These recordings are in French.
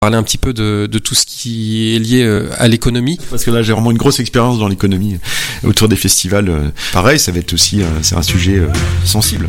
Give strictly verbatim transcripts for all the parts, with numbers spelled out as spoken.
parler un petit peu de, de tout ce qui est lié à l'économie. Parce que là, j'ai vraiment une grosse expérience dans l'économie autour des festivals. Pareil, ça va être aussi, c'est un sujet sensible.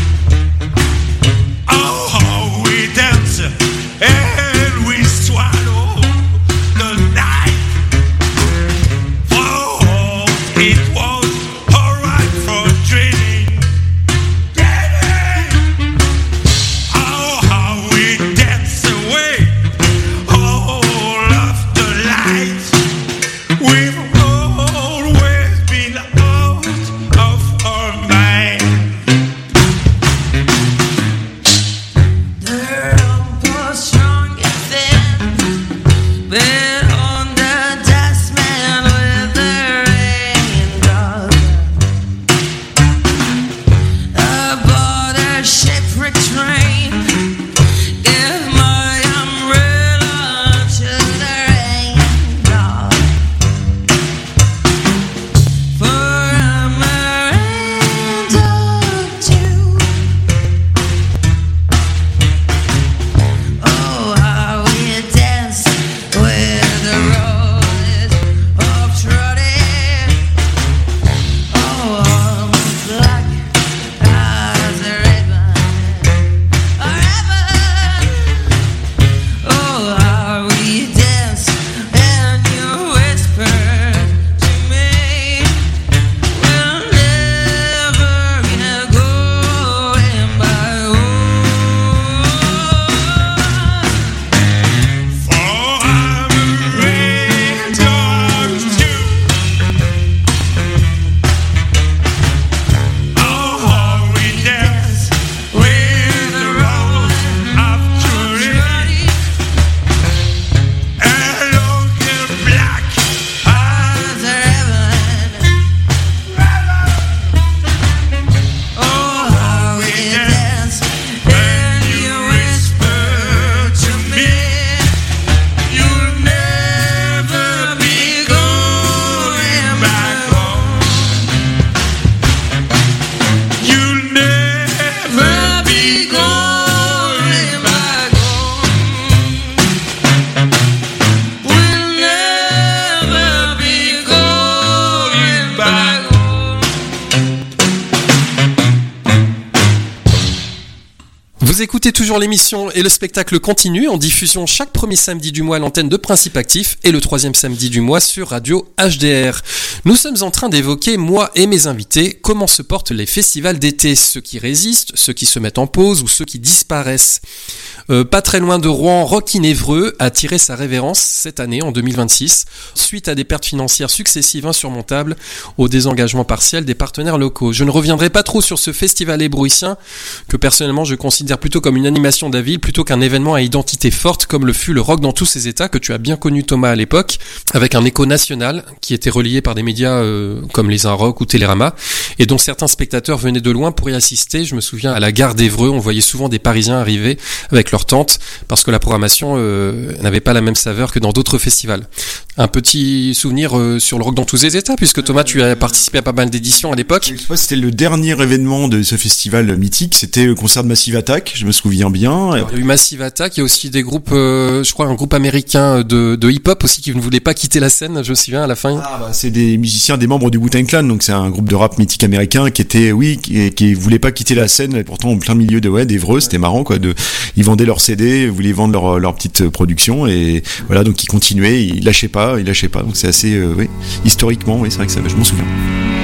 Vous écoutez toujours l'émission et le spectacle continue en diffusion chaque premier samedi du mois à l'antenne de Principe Actif et le troisième samedi du mois sur Radio H D R. Nous sommes en train d'évoquer, moi et mes invités, comment se portent les festivals d'été, ceux qui résistent, ceux qui se mettent en pause ou ceux qui disparaissent. Euh, pas très loin de Rouen, Rock in Évreux a tiré sa révérence cette année, en deux mille vingt-six, suite à des pertes financières successives insurmontables au désengagement partiel des partenaires locaux. Je ne reviendrai pas trop sur ce festival ébrouissien que personnellement je considère plutôt comme une animation de la ville plutôt qu'un événement à identité forte comme le fut le rock dans tous ses états que tu as bien connu Thomas à l'époque, avec un écho national qui était relayé par des médias euh, comme les Un Rock ou Télérama et dont certains spectateurs venaient de loin pour y assister. Je me souviens à la gare d'Évreux, on voyait souvent des Parisiens arriver avec leurs tentes parce que la programmation euh, n'avait pas la même saveur que dans d'autres festivals. Un petit souvenir euh, sur le rock dans tous ses états puisque Thomas tu as participé à pas mal d'éditions à l'époque. Je sais pas, c'était le dernier événement de ce festival mythique, c'était le concert de Massive Attack, je me souviens bien. Alors, il y a eu Massive Attack, il y a aussi des groupes, euh, je crois un groupe américain de, de hip-hop aussi qui ne voulait pas quitter la scène, je me souviens à la fin. Ah bah c'est des musiciens, des membres du Wu-Tang Clan, donc c'est un groupe de rap mythique américain qui était, oui, qui, qui voulait pas quitter la scène, et pourtant en plein milieu de ouais d'Évreux, c'était marrant quoi, de, ils vendaient leurs C D, voulaient vendre leur leur petite production et voilà donc ils continuaient, ils lâchaient pas, ils lâchaient pas, donc c'est assez, euh, oui, historiquement, oui c'est vrai que ça, je m'en souviens.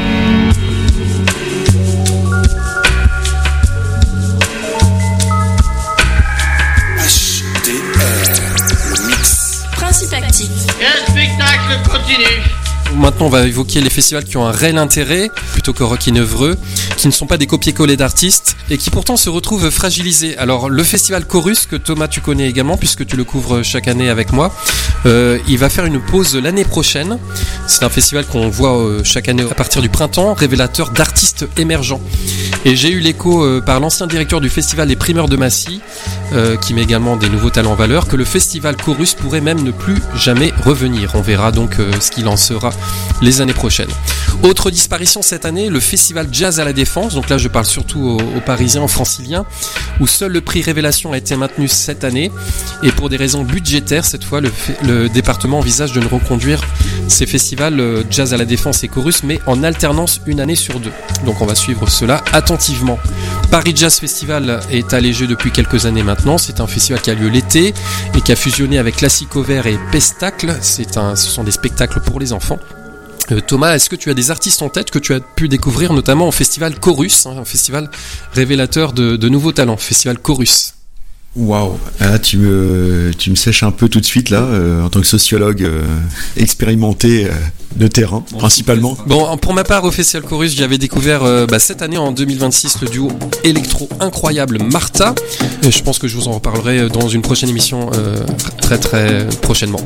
Le spectacle continue. Maintenant, on va évoquer les festivals qui ont un réel intérêt, plutôt que Rock in Évreux, qui ne sont pas des copier-coller d'artistes, et qui pourtant se retrouvent fragilisés. Alors, le festival Chorus, que Thomas, tu connais également, puisque tu le couvres chaque année avec moi, euh, il va faire une pause l'année prochaine. C'est un festival qu'on voit euh, chaque année à partir du printemps, révélateur d'artistes émergents. Et j'ai eu l'écho euh, par l'ancien directeur du festival des primeurs de Massy, euh, qui met également des nouveaux talents en valeur, que le festival Chorus pourrait même ne plus jamais revenir. On verra donc euh, ce qu'il en sera les années prochaines. Autre disparition cette année, le festival Jazz à la Défense. Donc là, je parle surtout aux, aux Parisiens, aux Franciliens, où seul le prix Révélation a été maintenu cette année. Et pour des raisons budgétaires, cette fois, le, le département envisage de ne reconduire ces festivals euh, Jazz à la Défense et Chorus, mais en alternance une année sur deux. Donc on va suivre cela attentivement. Paris Jazz Festival est allégé depuis quelques années maintenant. C'est un festival qui a lieu l'été et qui a fusionné avec Classico Vert et Pestacle. C'est un, ce sont des spectacles pour les enfants. Euh, Thomas, est-ce que tu as des artistes en tête que tu as pu découvrir notamment au festival Chorus, hein, un festival révélateur de, de nouveaux talents, festival Chorus? Waouh, ah, tu me tu me sèches un peu tout de suite là, euh, en tant que sociologue euh, expérimenté euh, de terrain principalement. Bon, pour ma part au Festival Chorus, j'avais découvert euh, bah, cette année en deux mille vingt-six le duo électro incroyable Martha. Et je pense que je vous en reparlerai dans une prochaine émission euh, très très prochainement.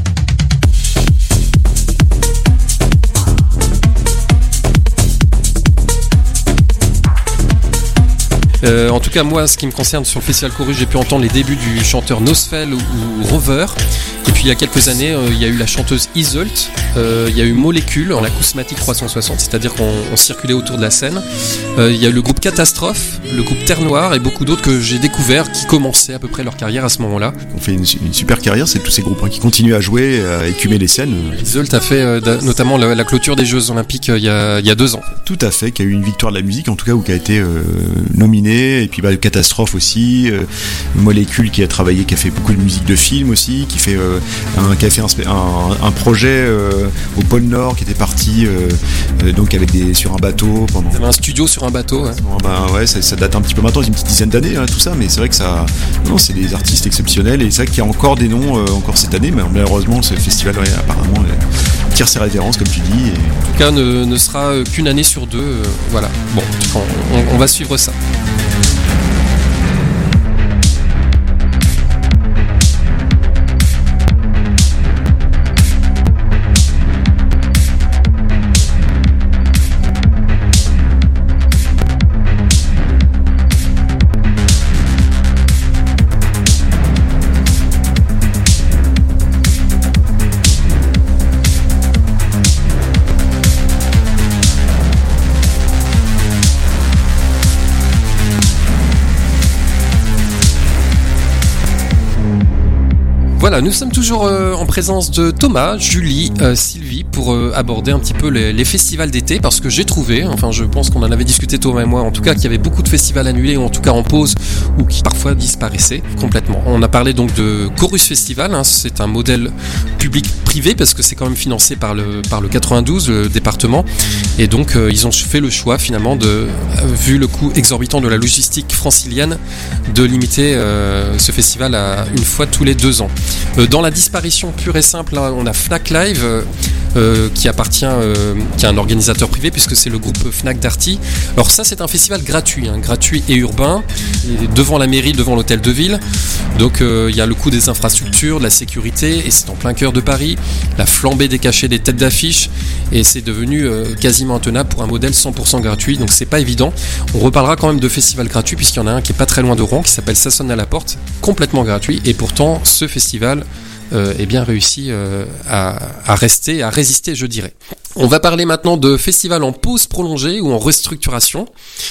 Euh, en tout cas, moi, ce qui me concerne sur le Festival Chorus, j'ai pu entendre les débuts du chanteur Nosfell ou, ou Rover. Et puis il y a quelques années, euh, il y a eu la chanteuse Iseult, euh, il y a eu Molécule en acousmatique trois cent soixante, c'est-à-dire qu'on on circulait autour de la scène. Euh, il y a eu le groupe Catastrophe, le groupe Terre Noire et beaucoup d'autres que j'ai découverts qui commençaient à peu près leur carrière à ce moment-là. On fait une, une super carrière, c'est tous ces groupes hein, qui continuent à jouer, à écumer les scènes. Iseult a fait euh, da, notamment la, la clôture des Jeux Olympiques euh, il, y a, il y a deux ans. Tout à fait, qui a eu une victoire de la musique en tout cas, ou qui a été euh, nominé. Et puis bah, Catastrophe aussi, euh, Molécule qui a travaillé, qui a fait beaucoup de musique de film aussi, qui fait euh, un, qui a fait un, un, un projet euh, au pôle Nord, qui était parti euh, euh, donc avec des sur un bateau pendant. T'avais un studio sur un bateau. Ouais, bah, ouais ça, ça date un petit peu maintenant, une petite dizaine d'années hein, tout ça, mais c'est vrai que ça, non, c'est des artistes exceptionnels et c'est vrai qu'il y a encore des noms euh, encore cette année, mais malheureusement ce festival ouais, apparemment euh, tire ses révérences comme tu dis. Et... En tout cas, ne, ne sera qu'une année sur deux. Euh, voilà. Bon, on, on, on va suivre ça. Voilà, nous sommes toujours euh, en présence de Thomas, Julie, euh, Sylvie pour euh, aborder un petit peu les, les festivals d'été parce que j'ai trouvé, enfin je pense qu'on en avait discuté Thomas et moi en tout cas qu'il y avait beaucoup de festivals annulés ou en tout cas en pause ou qui parfois disparaissaient complètement. On a parlé donc de Chorus Festival, hein, c'est un modèle public-privé parce que c'est quand même financé par le, par le quatre-vingt-douze, le département, et donc euh, ils ont fait le choix finalement de, euh, vu le coût exorbitant de la logistique francilienne, de limiter euh, ce festival à une fois tous les deux ans. Euh, dans la disparition pure et simple, là, on a Fnac Live euh, euh, qui appartient, euh, qui est un organisateur privé puisque c'est le groupe Fnac Darty. Alors ça, c'est un festival gratuit, hein, gratuit et urbain, et devant la mairie, devant l'hôtel de ville. Donc il euh, y a le coût des infrastructures, de la sécurité, et c'est en plein cœur de Paris. La flambée des cachets des têtes d'affiche, et c'est devenu euh, quasiment intenable pour un modèle cent pour cent gratuit. Donc c'est pas évident. On reparlera quand même de festivals gratuits puisqu'il y en a un qui est pas très loin de Rouen qui s'appelle Ça sonne à la porte, complètement gratuit, et pourtant ce festival Euh, est bien réussi euh, à, à rester, à résister, je dirais. On va parler maintenant de festivals en pause prolongée ou en restructuration.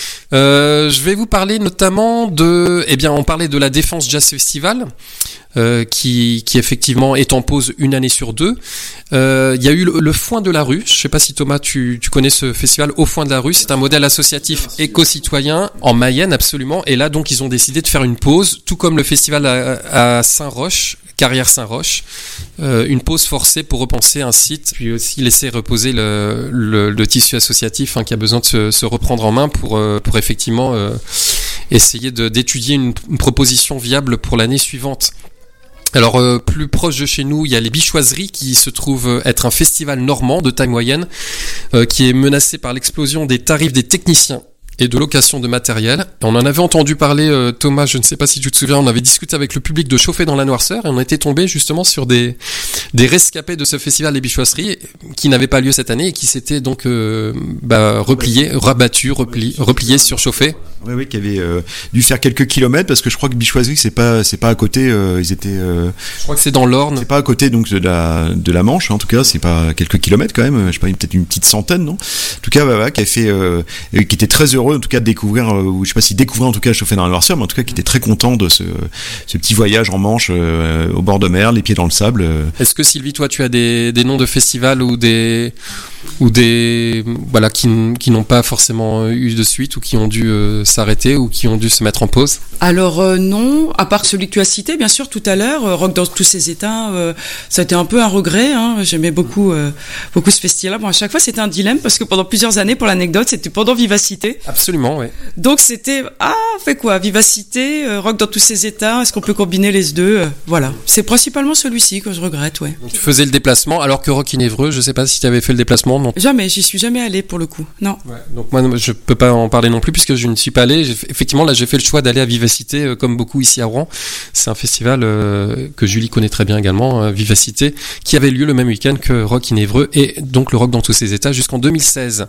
Euh, je vais vous parler notamment de, eh bien, on parlait de la Défense Jazz Festival, euh, qui, qui effectivement est en pause une année sur deux. Euh, il y a eu le, le Foin de la Rue. Je sais pas si Thomas, tu, tu connais ce festival au Foin de la Rue. C'est un modèle associatif éco-citoyen en Mayenne, absolument. Et là, donc, ils ont décidé de faire une pause, tout comme le festival à, à Saint-Roch. Carrière Saint-Roch, euh, une pause forcée pour repenser un site, puis aussi laisser reposer le, le, le tissu associatif hein, qui a besoin de se, se reprendre en main pour, euh, pour effectivement euh, essayer de, d'étudier une, une proposition viable pour l'année suivante. Alors euh, plus proche de chez nous, il y a les Bichoiseries qui se trouve être un festival normand de taille moyenne euh, qui est menacé par l'explosion des tarifs des techniciens et de location de matériel. On en avait entendu parler, euh, Thomas, je ne sais pas si tu te souviens, on avait discuté avec le public de Chauffer dans la Noirceur et on était tombé justement sur des des rescapés de ce festival des Bichoisseries qui n'avait pas lieu cette année et qui s'était donc euh, bah, replié, rabattu, repli, replié, surchauffé. Oui, oui, qui avait euh, dû faire quelques kilomètres parce que je crois que Bichoiserie c'est pas c'est pas à côté. Euh, ils étaient. Euh, je crois que c'est dans l'Orne. C'est pas à côté donc de la de la Manche. Hein, en tout cas, c'est pas quelques kilomètres quand même. Je sais pas, peut-être une petite centaine, non. En tout cas, bah, bah, qui a fait, euh, qui était très heureux en tout cas de découvrir. Euh, ou je sais pas si découvrir en tout cas chauffer dans la noirceur, mais en tout cas qui était très content de ce ce petit voyage en Manche euh, au bord de mer, les pieds dans le sable. Euh. Est-ce que Sylvie, toi, tu as des des noms de festivals ou des ou des voilà qui qui n'ont pas forcément eu de suite ou qui ont dû euh, s'arrêter ou qui ont dû se mettre en pause? Alors euh, non, à part celui que tu as cité bien sûr tout à l'heure, euh, Rock dans tous ses états, euh, ça a été un peu un regret, hein. J'aimais beaucoup euh, beaucoup ce festival. Bon, à chaque fois c'était un dilemme parce que pendant plusieurs années, pour l'anecdote, c'était pendant Vivacité. Absolument, oui. Donc c'était ah on fait quoi, Vivacité, euh, Rock dans tous ses états, est-ce qu'on peut combiner les deux? euh, Voilà, c'est principalement celui-ci que je regrette, ouais. Donc tu faisais le déplacement alors que Rock in Évreux, je sais pas si tu avais fait le déplacement, non? Jamais, j'y suis jamais allée pour le coup, non. Ouais, donc moi je peux pas en parler non plus puisque je ne suis pas allé. J'ai fait, effectivement là j'ai fait le choix d'aller à Vivacité euh, comme beaucoup ici à Rouen. C'est un festival euh, que Julie connaît très bien également, euh, Vivacité, qui avait lieu le même week-end que Rock in Évreux et donc le rock dans tous ses états jusqu'en deux mille seize.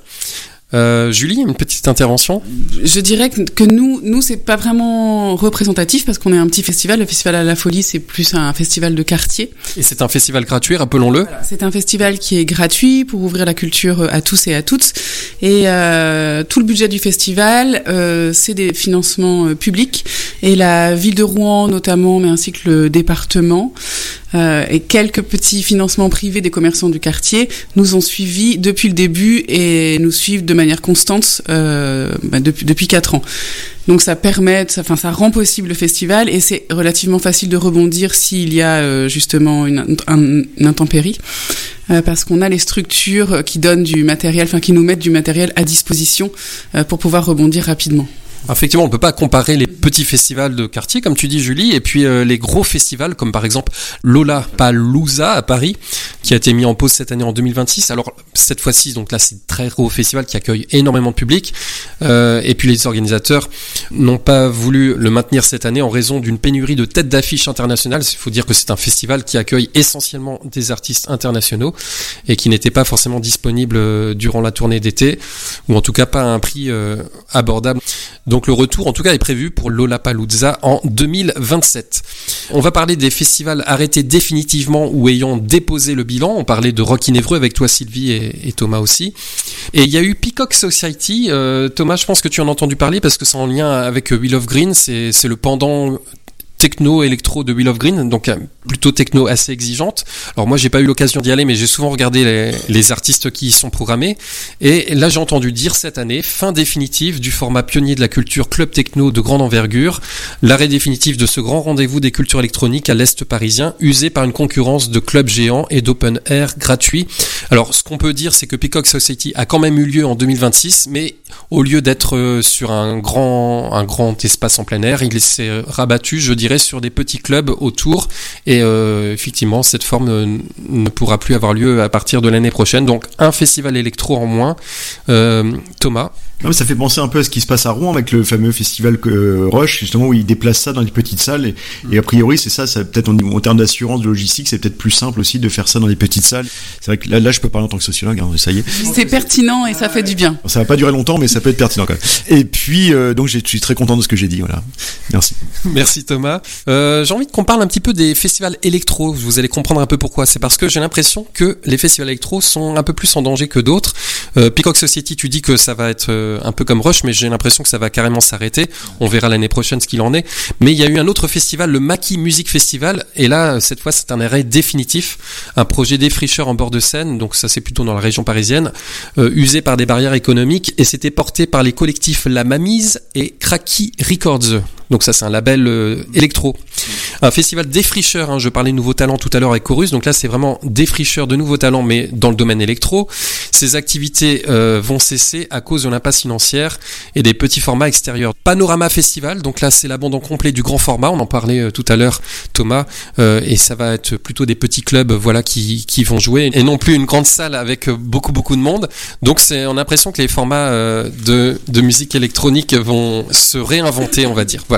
Euh, Julie, une petite intervention. Je dirais que nous, nous c'est pas vraiment représentatif parce qu'on est un petit festival. Le festival à la Folie, c'est plus un festival de quartier. Et c'est un festival gratuit, rappelons-le. Voilà, c'est un festival qui est gratuit pour ouvrir la culture à tous et à toutes. Et euh, tout le budget du festival, euh, c'est des financements euh, publics. Et la ville de Rouen, notamment, mais ainsi que le département, euh, et quelques petits financements privés des commerçants du quartier, nous ont suivis depuis le début et nous suivent de manière constante euh, bah, depuis depuis quatre ans. Donc ça permet, ça, enfin ça rend possible le festival et c'est relativement facile de rebondir s'il y a euh, justement une, un, une intempérie, euh, parce qu'on a les structures qui donnent du matériel, enfin qui nous mettent du matériel à disposition euh, pour pouvoir rebondir rapidement. Effectivement, on ne peut pas comparer les petits festivals de quartier, comme tu dis Julie, et puis euh, les gros festivals, comme par exemple Lollapalooza à Paris, qui a été mis en pause cette année en deux mille vingt-six. Alors cette fois-ci, donc là c'est un très gros festival qui accueille énormément de public, euh, et puis les organisateurs n'ont pas voulu le maintenir cette année en raison d'une pénurie de têtes d'affiche internationales. Il faut dire que c'est un festival qui accueille essentiellement des artistes internationaux et qui n'était pas forcément disponible durant la tournée d'été, ou en tout cas pas à un prix euh, abordable. Donc le retour, en tout cas, est prévu pour Lollapalooza en deux mille vingt-sept. On va parler des festivals arrêtés définitivement ou ayant déposé le bilan. On parlait de Rock in Évreux avec toi, Sylvie, et, et Thomas aussi. Et il y a eu Peacock Society. Euh, Thomas, je pense que tu en as entendu parler parce que c'est en lien avec Wheel of Green. C'est, c'est le pendant techno électro de Wheel of Green, donc plutôt techno assez exigeante. Alors moi j'ai pas eu l'occasion d'y aller, mais j'ai souvent regardé les, les artistes qui y sont programmés, et là j'ai entendu dire cette année fin définitive du format pionnier de la culture club techno de grande envergure, l'arrêt définitif de ce grand rendez-vous des cultures électroniques à l'est parisien, usé par une concurrence de clubs géants et d'open air gratuits. Alors ce qu'on peut dire, c'est que Peacock Society a quand même eu lieu en deux mille vingt-six, mais au lieu d'être sur un grand un grand espace en plein air, il s'est rabattu, je dirais, sur des petits clubs autour, et euh, effectivement cette forme ne, ne pourra plus avoir lieu à partir de l'année prochaine. Donc un festival électro en moins. euh, Thomas. Non, mais ça fait penser un peu à ce qui se passe à Rouen avec le fameux festival euh, Rush, justement, où ils déplacent ça dans des petites salles, et, mmh. et a priori c'est ça, ça peut-être en, en termes d'assurance, de logistique, c'est peut-être plus simple aussi de faire ça dans des petites salles. C'est vrai que là, là je peux parler en tant que sociologue, hein, ça y est. C'est pertinent et ça fait du bien. Ça va pas durer longtemps, mais ça peut être pertinent quand même. Et puis euh, donc je suis très content de ce que j'ai dit, voilà. Merci. Merci Thomas. Euh, j'ai envie qu'on parle un petit peu des festivals électro. Vous allez comprendre un peu pourquoi. C'est parce que j'ai l'impression que les festivals électro sont un peu plus en danger que d'autres. Euh, Peacock Society, tu dis que ça va être euh, un peu comme Rush, mais j'ai l'impression que ça va carrément s'arrêter. On verra l'année prochaine ce qu'il en est. Mais il y a eu un autre festival, le Maki Music Festival, et là, cette fois, c'est un arrêt définitif. Un projet défricheur en bord de Seine, donc ça c'est plutôt dans la région parisienne, euh, usé par des barrières économiques, et c'était porté par les collectifs La Mamise et Cracky Records. Donc ça c'est un label euh, électro. Un festival défricheur, hein, je parlais de nouveaux talents tout à l'heure avec Chorus, donc là c'est vraiment défricheur de nouveaux talents, mais dans le domaine électro. Ces activités euh, vont cesser à cause de l'impasse financière et des petits formats extérieurs. Panorama Festival, donc là c'est l'abandon complet du grand format, on en parlait euh, tout à l'heure Thomas, euh, et ça va être plutôt des petits clubs, voilà, qui, qui vont jouer, et non plus une grande salle avec beaucoup beaucoup de monde. Donc c'est, on a l'impression que les formats euh, de, de musique électronique vont se réinventer, on va dire. Voilà.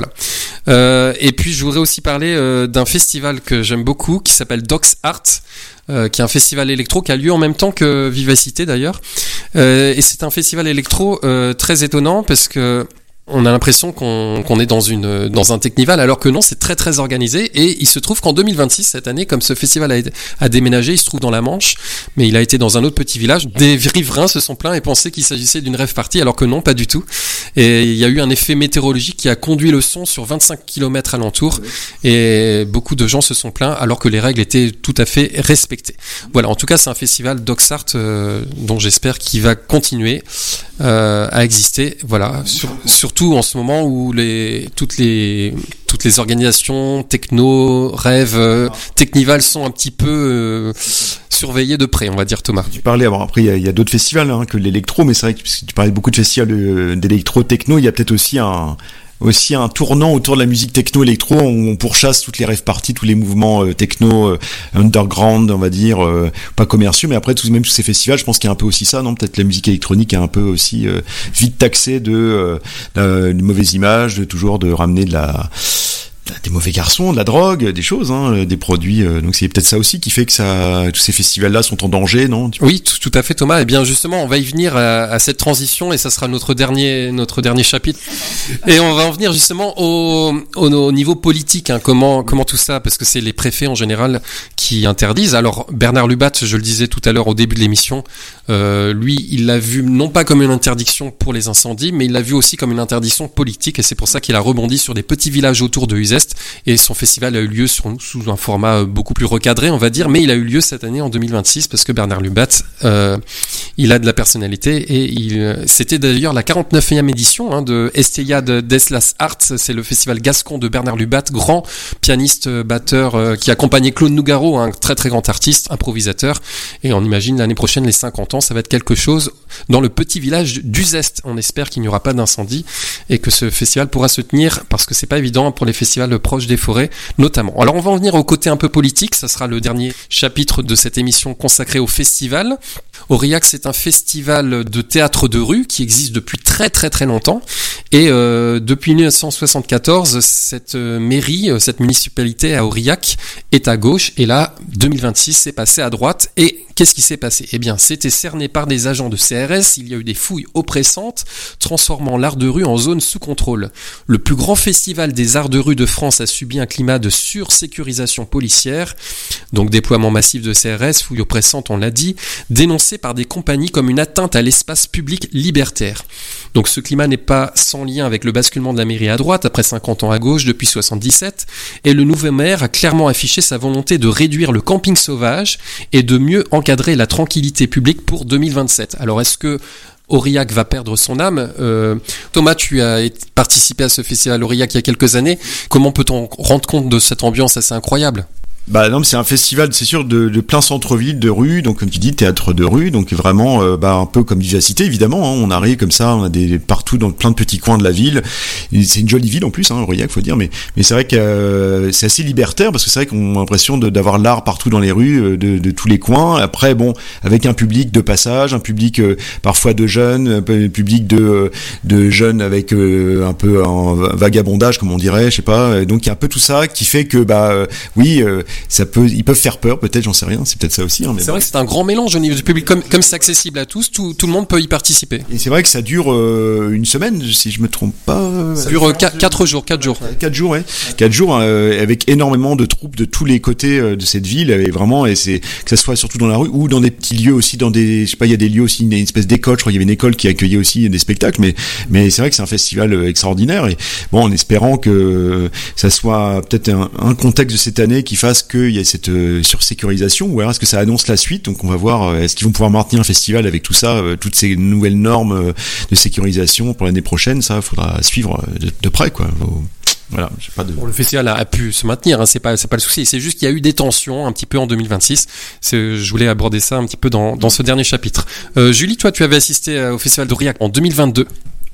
voilà. Euh, et puis je voudrais aussi parler euh, d'un festival que j'aime beaucoup qui s'appelle Docs Art, euh, qui est un festival électro qui a lieu en même temps que Vivacité d'ailleurs. Euh, et c'est un festival électro euh, très étonnant parce que on a l'impression qu'on, qu'on est dans une dans un Technival, alors que non, c'est très très organisé. Et il se trouve qu'en deux mille vingt-six, cette année, comme ce festival a, a déménagé, il se trouve dans la Manche, mais il a été dans un autre petit village. Des riverains se sont plaints et pensaient qu'il s'agissait d'une rave party, alors que non, pas du tout. Et il y a eu un effet météorologique qui a conduit le son sur vingt-cinq kilomètres alentour, et beaucoup de gens se sont plaints, alors que les règles étaient tout à fait respectées. Voilà, en tout cas, c'est un festival Docs Art euh, dont j'espère qu'il va continuer euh, à exister. Voilà, sur, surtout en ce moment où les toutes les toutes les organisations techno, rêves, euh, Technival sont un petit peu euh, surveillées de près, on va dire, Thomas. Tu parlais, alors après il y a, il y a d'autres festivals hein, que l'électro, mais c'est vrai que parce que tu parlais beaucoup de festivals de, d'électro techno, il y a peut-être aussi un aussi un tournant autour de la musique techno-électro où on pourchasse toutes les rave parties, tous les mouvements euh, techno euh, underground, on va dire, euh, pas commerciaux, mais après tous même tous ces festivals, je pense qu'il y a un peu aussi ça, non ? Peut-être la musique électronique est un peu aussi euh, vite taxée de, euh, de, de mauvaises images, de toujours de ramener de la des mauvais garçons, de la drogue, des choses, hein, des produits. Euh, donc c'est peut-être ça aussi qui fait que ça, tous ces festivals-là sont en danger, non ? Oui, tout, tout à fait, Thomas. Et bien justement, on va y venir à, à cette transition, et ça sera notre dernier, notre dernier chapitre. Et on va en venir justement au, au, au niveau politique. Hein, comment, comment tout ça, parce que c'est les préfets en général qui interdisent. Alors Bernard Lubat, je le disais tout à l'heure au début de l'émission, euh, lui, il l'a vu non pas comme une interdiction pour les incendies, mais il l'a vu aussi comme une interdiction politique, et c'est pour ça qu'il a rebondi sur des petits villages autour de Uzès. Et son festival a eu lieu sur, sous un format beaucoup plus recadré, on va dire, mais il a eu lieu cette année en deux mille vingt-six parce que Bernard Lubat, euh, il a de la personnalité, et il, c'était d'ailleurs la quarante-neuvième édition hein, de Estella de Deslas Arts, c'est le festival gascon de Bernard Lubat, grand pianiste, batteur euh, qui accompagnait Claude Nougaro, un très très grand artiste, improvisateur, et on imagine l'année prochaine les cinquante ans, ça va être quelque chose dans le petit village d'Uzès. On espère qu'il n'y aura pas d'incendie et que ce festival pourra se tenir, parce que c'est pas évident pour les festivals proche des forêts notamment. Alors on va en venir au côté un peu politique, ça sera le dernier chapitre de cette émission consacrée au festival. Aurillac, c'est un festival de théâtre de rue qui existe depuis très très très longtemps, et euh, depuis dix-neuf cent soixante-quatorze, cette euh, mairie, euh, cette municipalité à Aurillac est à gauche, et là deux mille vingt-six c'est passé à droite. Et qu'est-ce qui s'est passé ? Eh bien, c'était cerné par des agents de C R S, il y a eu des fouilles oppressantes, transformant l'art de rue en zone sous contrôle. Le plus grand festival des arts de rue de France a subi un climat de sursécurisation policière, donc déploiement massif de C R S, fouilles oppressantes, on l'a dit, dénoncé par des compagnies comme une atteinte à l'espace public libertaire. Donc ce climat n'est pas sans lien avec le basculement de la mairie à droite, après cinquante ans à gauche, depuis soixante-dix-sept, et le nouveau maire a clairement affiché sa volonté de réduire le camping sauvage et de mieux encadrer la tranquillité publique pour deux mille vingt-sept. Alors est-ce que Aurillac va perdre son âme ? euh, Thomas, tu as participé à ce festival Aurillac il y a quelques années. Comment peut-on rendre compte de cette ambiance assez incroyable ? Bah non, mais c'est un festival, c'est sûr, de, de plein centre-ville, de rue, donc comme tu dis, théâtre de rue, donc vraiment, euh, bah un peu comme Vivacité, évidemment. Hein, on arrive comme ça, on a des partout dans plein de petits coins de la ville. Et c'est une jolie ville en plus, hein, Aurillac, faut dire, mais mais c'est vrai que euh, c'est assez libertaire parce que c'est vrai qu'on a l'impression de, d'avoir l'art partout dans les rues, de, de tous les coins. Après, bon, avec un public de passage, un public euh, parfois de jeunes, un public de de jeunes avec euh, un peu un vagabondage, comme on dirait, je sais pas. Donc il y a un peu tout ça qui fait que bah euh, oui. Euh, ça peut, ils peuvent faire peur, peut-être, j'en sais rien, c'est peut-être ça aussi. Hein, mais c'est bon. vrai que c'est un grand mélange au niveau du public, comme, comme c'est accessible à tous, tout, tout le monde peut y participer. Et c'est vrai que ça dure euh, une semaine, si je me trompe pas. Ça dure quatre jours, quatre jours. quatre jours, ouais. quatre jours, euh, avec énormément de troupes de tous les côtés euh, de cette ville, et vraiment, et c'est, que ça soit surtout dans la rue, ou dans des petits lieux aussi, dans des, je sais pas, il y a des lieux aussi, une, une espèce d'école, je crois qu'il y avait une école qui accueillait aussi des spectacles, mais, mais c'est vrai que c'est un festival euh, extraordinaire, et bon, en espérant que ça soit peut-être un, un contexte de cette année qui fasse qu'il y ait cette euh, sursécurisation, ou alors est-ce que ça annonce la suite, donc on va voir, euh, est-ce qu'ils vont pouvoir maintenir un festival avec tout ça, euh, toutes ces nouvelles normes euh, de sécurisation pour l'année prochaine, ça, faudra suivre de, de près, quoi. Faut... Voilà, j'ai pas de... Bon, le festival a, a pu se maintenir, hein, c'est pas c'est pas le souci. C'est juste qu'il y a eu des tensions un petit peu en deux mille vingt-six. C'est, je voulais aborder ça un petit peu dans dans ce dernier chapitre. Euh, Julie, toi, tu avais assisté au festival d'Aurillac en deux mille vingt-deux.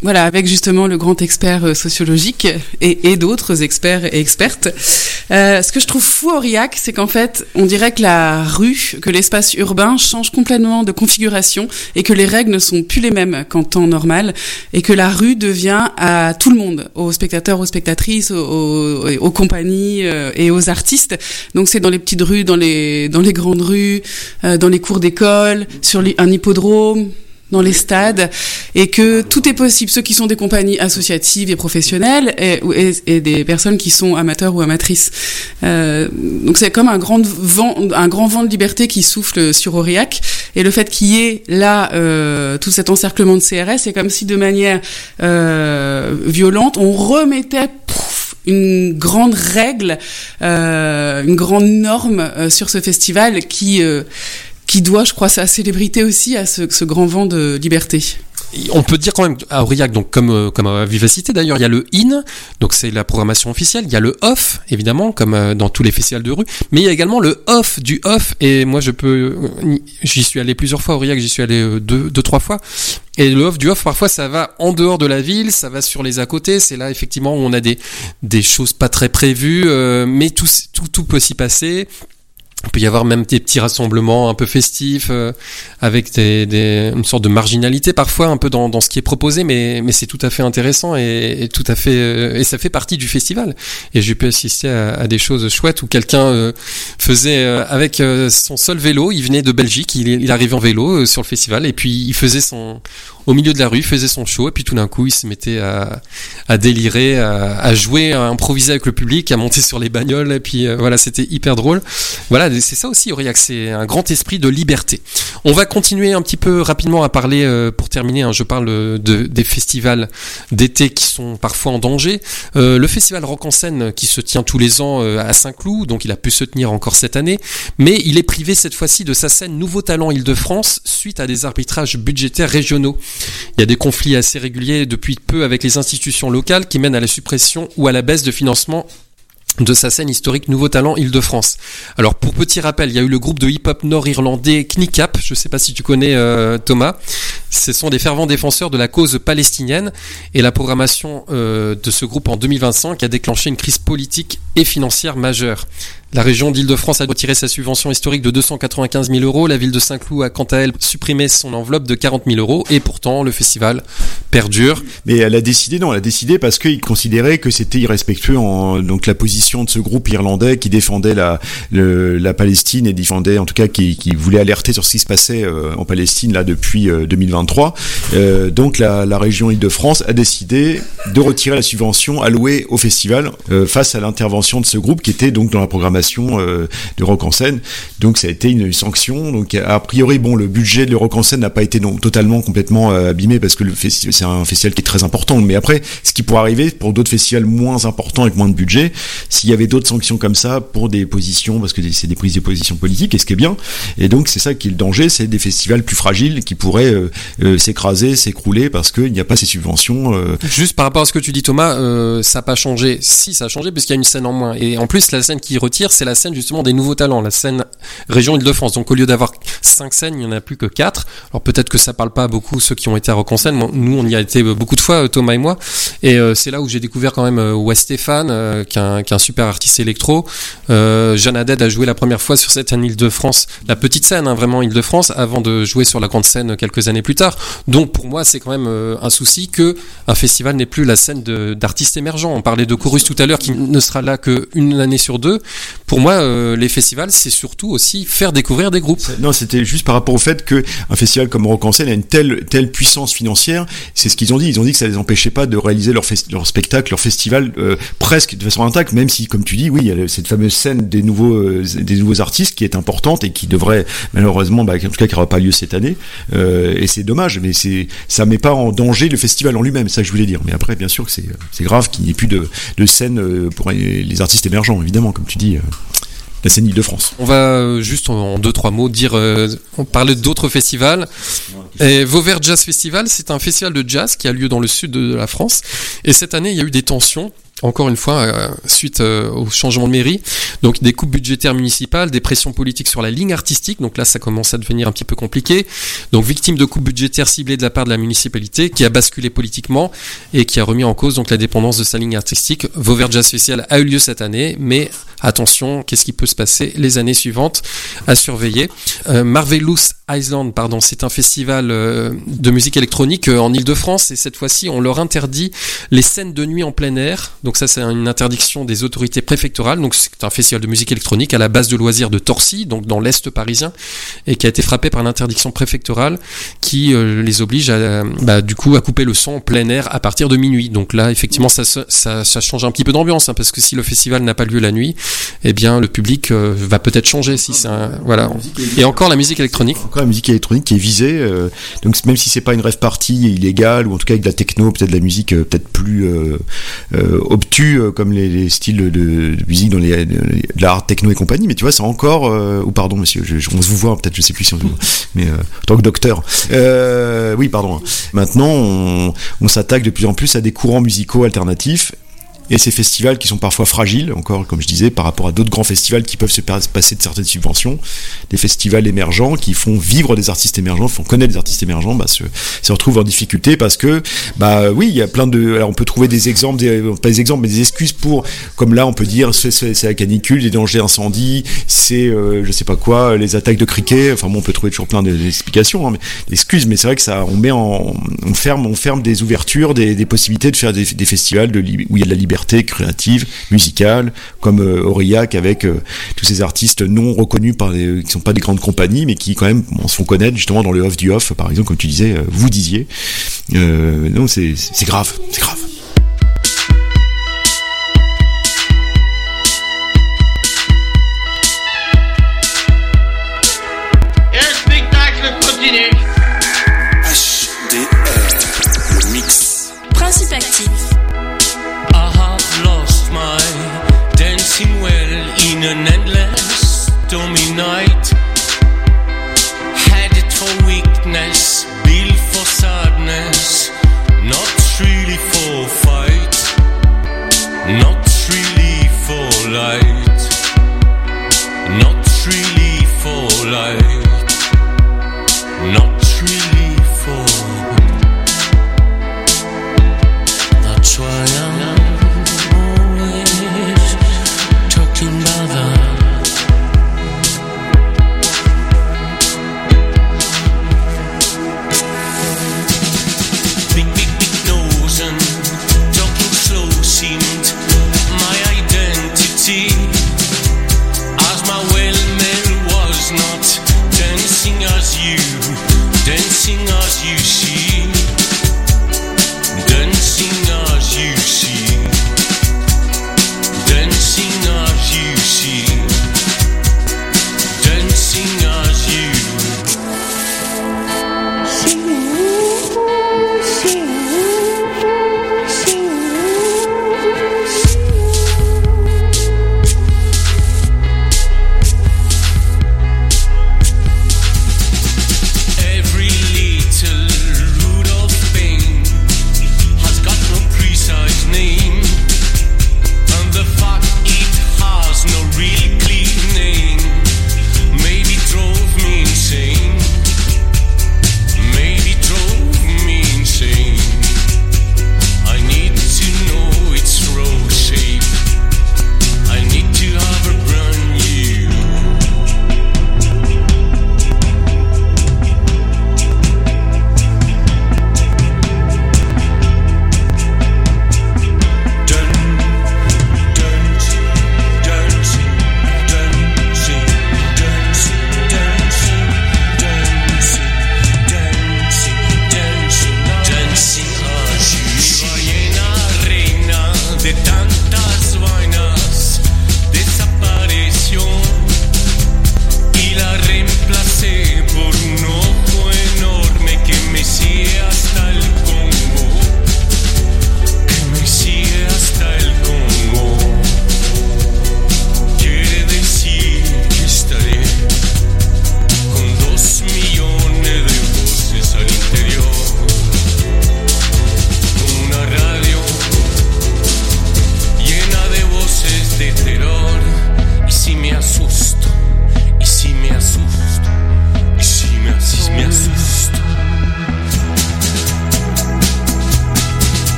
Voilà, avec justement le grand expert euh, sociologique et, et d'autres experts et expertes. Euh, ce que je trouve fou à Aurillac, c'est qu'en fait, on dirait que la rue, que l'espace urbain change complètement de configuration et que les règles ne sont plus les mêmes qu'en temps normal et que la rue devient à tout le monde, aux spectateurs, aux spectatrices, aux, aux, aux compagnies euh, et aux artistes. Donc c'est dans les petites rues, dans les dans les grandes rues, euh, dans les cours d'école, sur les, un hippodrome, dans les stades, et que tout est possible. Ceux qui sont des compagnies associatives et professionnelles, et, et, et des personnes qui sont amateurs ou amatrices. Euh, donc c'est comme un grand vent, un grand vent de liberté qui souffle sur Aurillac. Et le fait qu'il y ait là euh, tout cet encerclement de C R S, c'est comme si de manière euh, violente, on remettait pouf, une grande règle, euh, une grande norme euh, sur ce festival qui euh, qui doit, je crois, sa célébrité aussi à ce, ce grand vent de liberté. On peut dire quand même à Aurillac, donc comme comme à Vivacité d'ailleurs, il y a le in, donc c'est la programmation officielle. Il y a le off, évidemment, comme dans tous les festivals de rue, mais il y a également le off du off. Et moi, je peux, j'y suis allé plusieurs fois à Aurillac, j'y suis allé deux, deux, trois fois. Et le off du off, parfois, ça va en dehors de la ville, ça va sur les à côté. C'est là effectivement où on a des des choses pas très prévues, euh, mais tout tout tout peut s'y passer. Il peut y avoir même des petits rassemblements un peu festifs, euh, avec des, des, une sorte de marginalité parfois un peu dans, dans ce qui est proposé, mais, mais c'est tout à fait intéressant et, et tout à fait euh, et ça fait partie du festival. Et j'ai pu assister à, à des choses chouettes où quelqu'un euh, faisait euh, avec euh, son seul vélo, il venait de Belgique, il, il arrivait en vélo euh, sur le festival et puis il faisait son au milieu de la rue, il faisait son show et puis tout d'un coup il se mettait à, à délirer, à, à jouer, à improviser avec le public, à monter sur les bagnoles et puis euh, voilà, c'était hyper drôle. Voilà, c'est ça aussi Aurillac, c'est un grand esprit de liberté. On va continuer un petit peu rapidement à parler, euh, pour terminer, hein, je parle de, des festivals d'été qui sont parfois en danger. Euh, le festival Rock en Scène qui se tient tous les ans euh, à Saint-Cloud, donc il a pu se tenir encore cette année, mais il est privé cette fois-ci de sa scène Nouveau Talent Île-de-France suite à des arbitrages budgétaires régionaux. Il y a des conflits assez réguliers depuis peu avec les institutions locales qui mènent à la suppression ou à la baisse de financement de sa scène historique Nouveau Talent Île-de-France. Alors pour petit rappel, il y a eu le groupe de hip-hop nord-irlandais Kneecap, je ne sais pas si tu connais euh, Thomas, ce sont des fervents défenseurs de la cause palestinienne et la programmation euh, de ce groupe en deux mille vingt-cinq a déclenché une crise politique et financière majeure. La région d'Île-de-France a retiré sa subvention historique de deux cent quatre-vingt-quinze mille euros. La ville de Saint-Cloud a quant à elle supprimé son enveloppe de quarante mille euros. Et pourtant, le festival perdure. Mais elle a décidé, non, elle a décidé parce qu'il considérait que c'était irrespectueux en donc la position de ce groupe irlandais qui défendait la le, la Palestine et défendait, en tout cas, qui, qui voulait alerter sur ce qui se passait euh, en Palestine là depuis euh, deux mille vingt-trois. Euh, donc la, la région Île-de-France a décidé de retirer la subvention allouée au festival euh, face à l'intervention de ce groupe qui était donc dans la programmation de Rock en Scène. Donc ça a été une sanction. Donc a priori, bon, le budget de Rock en Scène n'a pas été donc totalement complètement euh, abîmé parce que le festival, c'est un festival qui est très important. Mais après, ce qui pourrait arriver pour d'autres festivals moins importants avec moins de budget, s'il y avait d'autres sanctions comme ça pour des positions, parce que c'est des prises de position politiques, et ce qui est bien. Et donc c'est ça qui est le danger, c'est des festivals plus fragiles qui pourraient euh, euh, s'écraser, s'écrouler parce qu'il n'y a pas ces subventions. Euh... Juste par rapport à ce que tu dis, Thomas, euh, ça n'a pas changé. Si, ça a changé puisqu'il y a une scène en moins. Et en plus, la scène qui retire, c'est la scène justement des nouveaux talents, la scène région Île-de-France. Donc au lieu d'avoir cinq scènes, il n'y en a plus que quatre. Alors peut-être que ça parle pas à beaucoup ceux qui ont été à Rock en Scène. Nous, on y a été beaucoup de fois, Thomas et moi. Et euh, c'est là où j'ai découvert quand même euh, Wes Stéphane, euh, qui est un, qui est un super artiste électro. Euh, Jeanne Haddad a joué la première fois sur cette scène Île-de-France, la petite scène, hein, vraiment Île-de-France, avant de jouer sur la grande scène quelques années plus tard. Donc pour moi, c'est quand même euh, un souci que un festival n'est plus la scène de, d'artistes émergents. On parlait de Chorus tout à l'heure, qui ne sera là qu'une année sur deux. Pour moi, euh, les festivals, c'est surtout aussi faire découvrir des groupes. Non, c'était juste par rapport au fait que un festival comme Rock en Scène a une telle telle puissance financière. C'est ce qu'ils ont dit. Ils ont dit que ça les empêchait pas de réaliser leur fest- leur spectacle, leur festival euh, presque de façon intacte, même si, comme tu dis, oui, il y a cette fameuse scène des nouveaux euh, des nouveaux artistes qui est importante et qui devrait malheureusement, bah, en tout cas, qui n'aura pas lieu cette année. Euh, et c'est dommage, mais c'est ça met pas en danger le festival en lui-même. C'est ça que je voulais dire. Mais après, bien sûr que c'est c'est grave qu'il n'y ait plus de de scène pour les artistes émergents, évidemment, comme tu dis. Euh. La scène Île-de-France. On va euh, juste en deux trois mots dire, euh, on parlait d'autres festivals. Et Vauvert Jazz Festival, c'est un festival de jazz qui a lieu dans le sud de la France. Et cette année, il y a eu des tensions encore une fois, euh, suite euh, au changement de mairie. Donc des coupes budgétaires municipales, des pressions politiques sur la ligne artistique. Donc là, ça commence à devenir un petit peu compliqué. Donc victime de coupes budgétaires ciblées de la part de la municipalité, qui a basculé politiquement et qui a remis en cause donc la dépendance de sa ligne artistique. Vauvert Jazz Festival a eu lieu cette année, mais attention, qu'est-ce qui peut se passer les années suivantes à surveiller. Euh, Marvelous Island, pardon, c'est un festival euh, de musique électronique euh, en Île-de-France, et cette fois-ci, on leur interdit les scènes de nuit en plein air. Donc ça, c'est une interdiction des autorités préfectorales. Donc c'est un festival de musique électronique à la base de loisirs de Torcy, donc dans l'Est parisien, et qui a été frappé par l'interdiction préfectorale qui euh, les oblige à, bah, du coup, à couper le son en plein air à partir de minuit. Donc là, effectivement, ça, ça, ça change un petit peu d'ambiance, hein, parce que si le festival n'a pas lieu la nuit, eh bien, le public euh, va peut-être changer. Si c'est un, voilà. Et encore la musique électronique. Encore la musique électronique qui est visée. Euh, donc même si c'est pas une rave party illégale, ou en tout cas avec de la techno, peut-être de la musique euh, peut-être plus euh, euh, obtus, euh, comme les, les styles de, de musique dans les, de, de l'art techno et compagnie. Mais tu vois, c'est encore. Euh, ou pardon, monsieur, je, je, on se vous voit peut-être, je sais plus si on se voit, mais euh, en tant que docteur. Euh, oui, pardon. Maintenant, on, on s'attaque de plus en plus à des courants musicaux alternatifs. Et ces festivals qui sont parfois fragiles, encore comme je disais, par rapport à d'autres grands festivals qui peuvent se passer de certaines subventions, des festivals émergents qui font vivre des artistes émergents, font connaître des artistes émergents, bah, se, se retrouvent en difficulté parce que, bah oui, il y a plein de, alors on peut trouver des exemples, des, pas des exemples, mais des excuses pour, comme là on peut dire, c'est, c'est, c'est la canicule, des dangers d'incendie, c'est, euh, je sais pas quoi, les attaques de criquets, enfin bon, on peut trouver toujours plein d'explications, hein, mais, d'excuses, mais c'est vrai que ça, on met en, on ferme, on ferme des ouvertures, des, des possibilités de faire des, des festivals de, où il y a de la liberté créative, musicale, comme euh, Aurillac avec euh, tous ces artistes non reconnus par les, qui sont pas des grandes compagnies, mais qui quand même bon, se font connaître justement dans le off du off, par exemple, comme tu disais, euh, vous disiez. Euh, non, c'est, c'est grave, c'est grave. Et le spectacle continue. H D R, le mix. Principe actif. My dancing well in an endless stormy night. Had it for weakness, built for sadness, not really for fight, not really for light, not really for light, not really for. That's why I'm talking about that.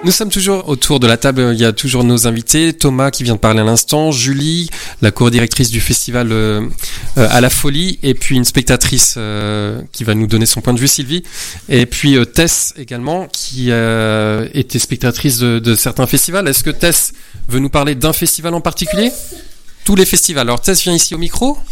Nous sommes toujours autour de la table, il y a toujours nos invités, Thomas qui vient de parler à l'instant, Julie, la co-directrice du festival euh, euh, à la Folie, et puis une spectatrice euh, qui va nous donner son point de vue, Sylvie, et puis euh, Tess également, qui euh, était spectatrice de, de certains festivals. Est-ce que Tess veut nous parler d'un festival en particulier ? Tous les festivals. Alors Tess, viens ici au micro.